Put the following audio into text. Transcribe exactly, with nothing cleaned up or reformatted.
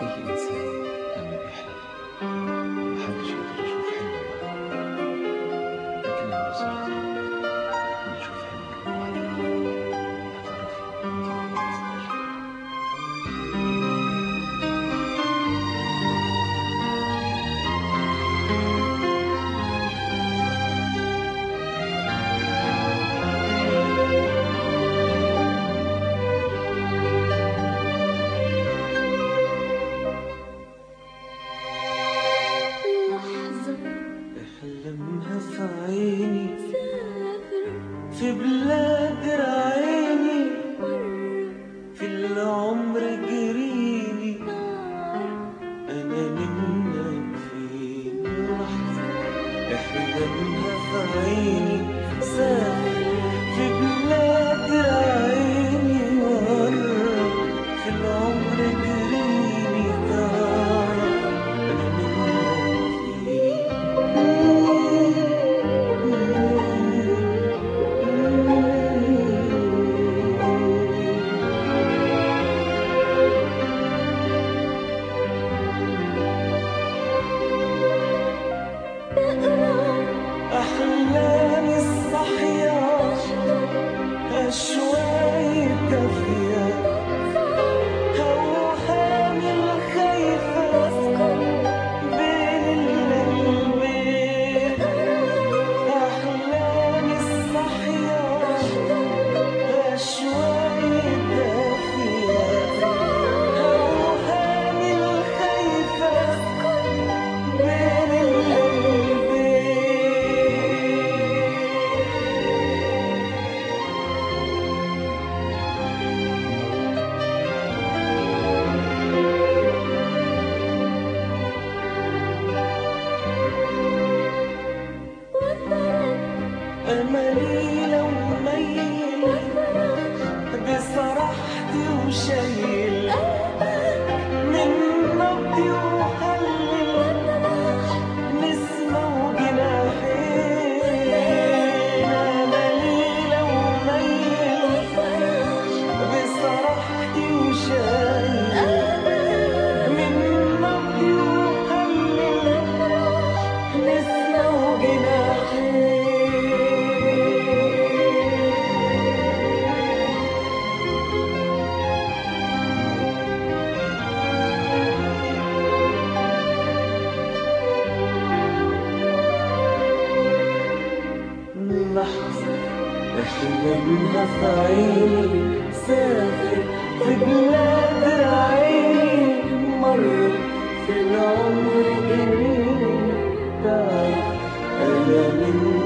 أي إنسان لما بيحلم محدش يقدر يشوف حلمه معاه، لكن لما صرت ونشوف حلمك لوحدك هتعرفي إنتي بتنساش. احلمها في عيني في بلاد رعيني في العمر جريني انا منك في لحظة. احلمها في عيني سافر في بلاد رعيني ورا في العمر جريني تعال انا منك فيه. أحلامي الصحية أشواقي الدافية أوهامي الخايفة بين القلبين. أحلامي الصحية أشواقي الدافية أوهامي الخايفة بين القلبين. أملي لو ميل بصراحتي وشايل من نبضي وهلل نسمة وجناحين. أملي لو ميل بصراحتي وشايل من نبضي وهلل نسمة وجناحين. لحظة أحلمها في عيني سافر في بلاد رعيني مر في العمر جريني تعال أنا منك